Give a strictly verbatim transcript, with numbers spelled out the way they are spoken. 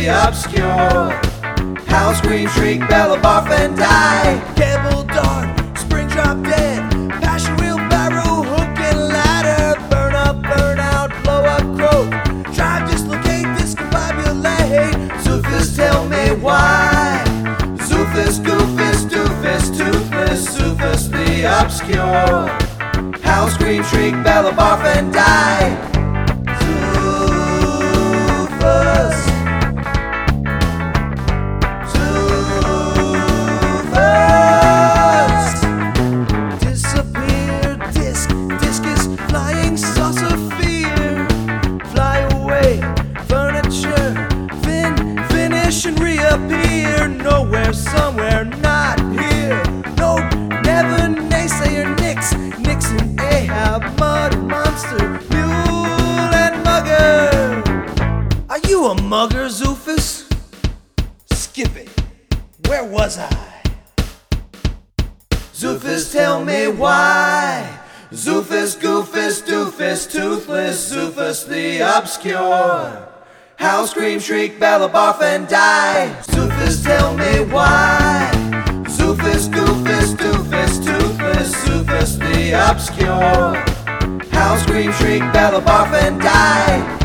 the obscure. Howl, scream, shriek, bellow, barf, and die. Cable dart, spring drop dead, passion wheelbarrow, hook and ladder. Burn up, burn out, blow up, croak. Drive, dislocate, discombobulate. Zoofus, tell me why. Zoofus, goofus, doofus, toothless. Zoofus the obscure. Howl, scream, shriek, bellow, barf, and die. Zoofus. Zoofus. Disappear, disc, discus, flying saucer fear. Fly away, furniture, fin, finish and reappear. Nowhere, somewhere, not here. Nope, never naysayer, nix, Nixon, Ahab, mud monster, mule and mugger. Are you a mugger, Zoofus? Skip it. Where was I? Zoofus, tell me why. Zoofus, goofus, doofus, toothless. Zoofus the obscure. Howl, scream, shriek, bellow, barf, and die. Zoofus, tell me why. Zoofus, goofus, doofus, toothless. Zoofus the obscure. Howl, scream, shriek, bellow, barf, and die.